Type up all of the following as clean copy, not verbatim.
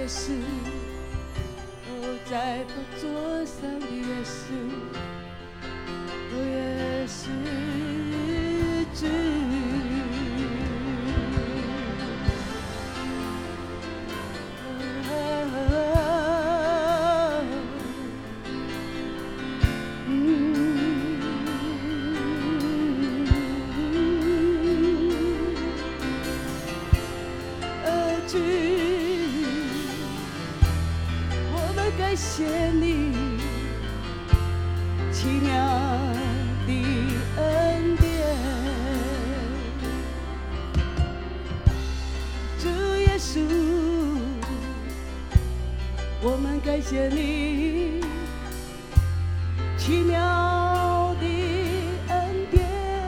稣，哦，在宝座上的耶稣，哦，耶稣主。感谢你奇妙的恩典，主耶稣，我们感谢你奇妙的恩典，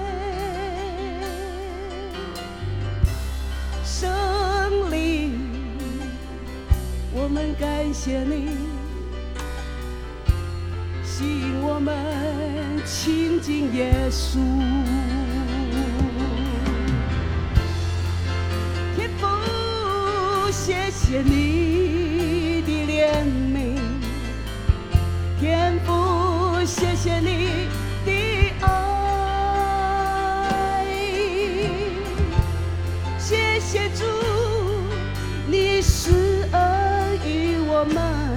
圣灵，我们感谢你吸引我们亲近耶稣，天父，谢谢你的怜悯，天父，谢谢你的爱，谢谢主，你施恩于我们。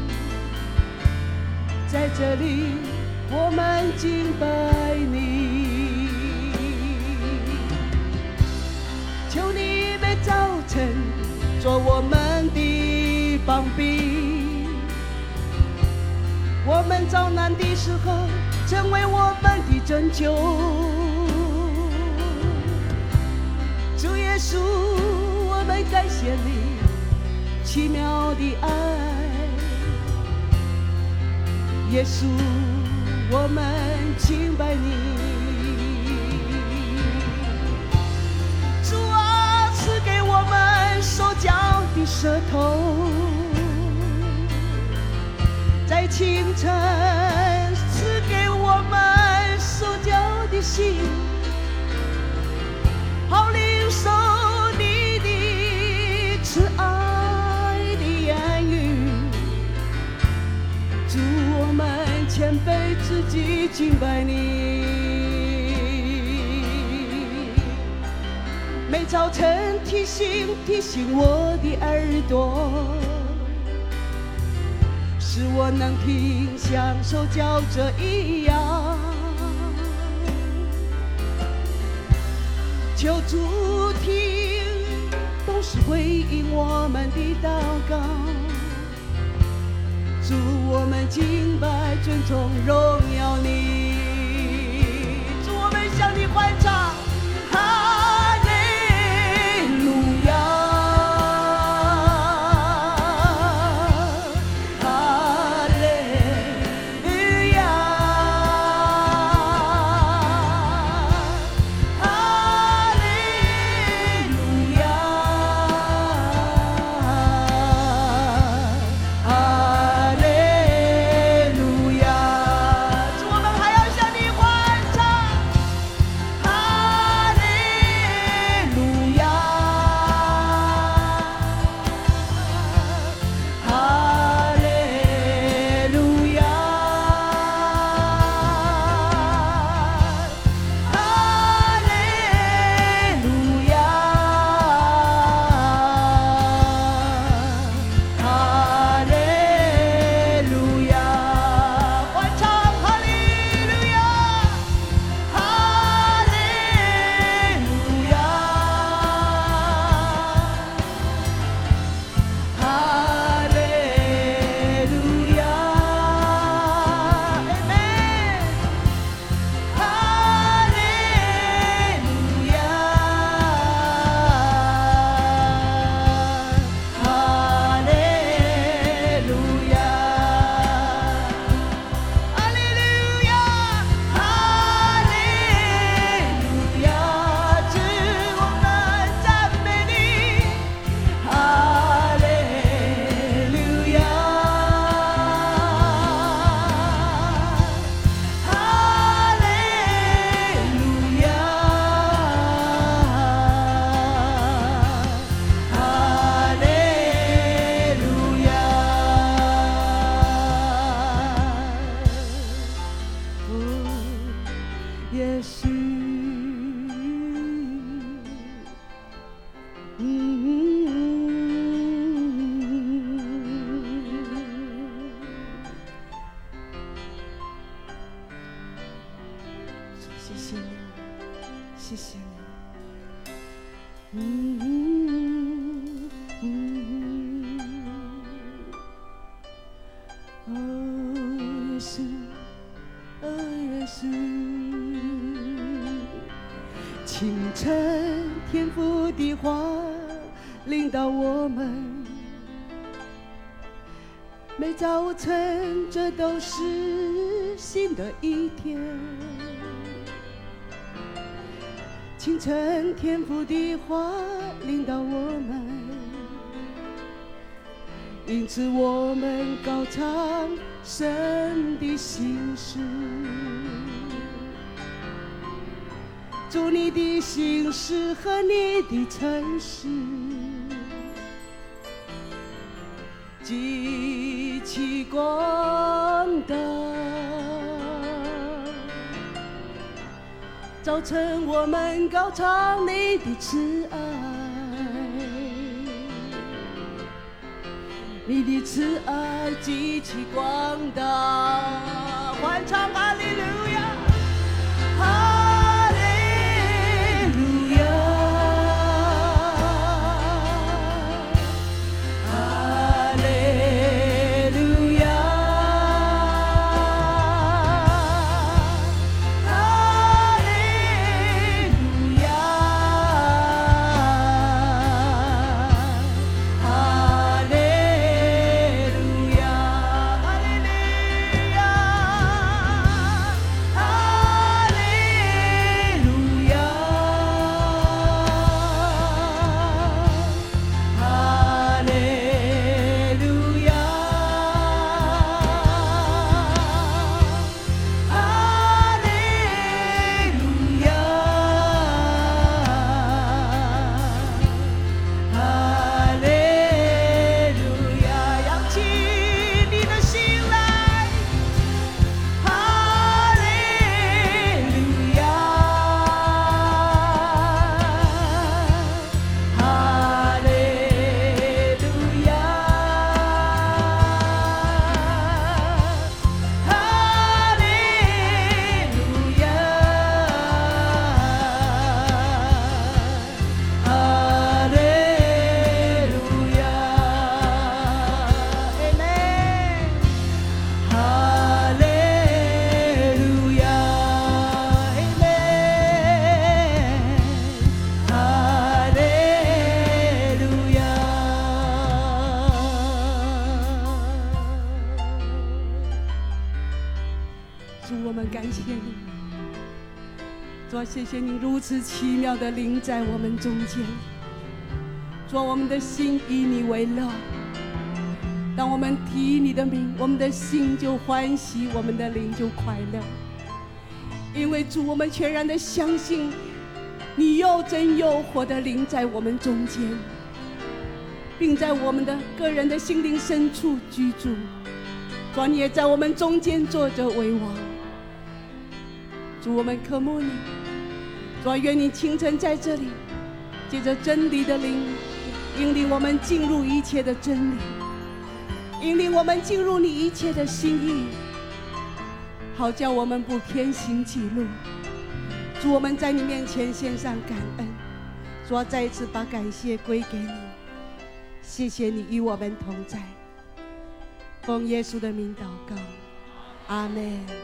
在这里，我们敬拜你，求你每早晨做我们的膀臂，我们遭难的时候成为我们的拯救。主耶稣，我们感谢你奇妙的爱。耶稣，我们敬拜你。主啊，赐给我们手脚的舌头，在清晨赐给我们手脚的心，好领受你的慈爱的言语。主，我们谦卑自己敬拜你，每早晨提醒我的耳朵，使我能听像受教者一样。求主听，都是回应我们的祷告。主，我们敬拜、尊重、荣耀你。主，我们向你欢唱，哈利路亚，哈利路亚，哈利路亚。主，我们还要向你欢唱。 清晨天父的话领导我们，每早晨这都是新的一天。清晨天父的话领导我们，因此我们高唱神的心事。主，你的心事和你的诚实，极其广大。早晨我们高唱你的慈爱，你的慈爱极其广大。欢唱哈利路亚，哈利路亚，哈利路亚，哈利路亚，哈利路亚，哈利路亚，哈利路亚，哈利路亚，哈利路亚，哈利路亚，扬起你的心来，哈利路亚，哈利路亚，哈利路亚，哈利路亚，阿门。哈利路亚，阿门。哈利路亚。主，我们感谢你。主啊，谢谢你如此奇妙的临在我们中间。主啊，我们的心以你为乐。当我们提你的名，我们的心就欢喜，我们的灵就快乐。因为主，我们全然的相信你又真又活的灵在我们中间，并在我们的个人的心灵深处居住。主啊，你也在我们中间坐着为王。主，我们渴慕你。主啊，愿你清晨在这里，借着真理的灵，引领我们进入一切的真理，引领我们进入你一切的心意，好叫我们不偏行己路。主，我们在你面前献上感恩。主啊，再一次把感谢归给你，谢谢你与我们同在。奉耶稣的名祷告，阿们。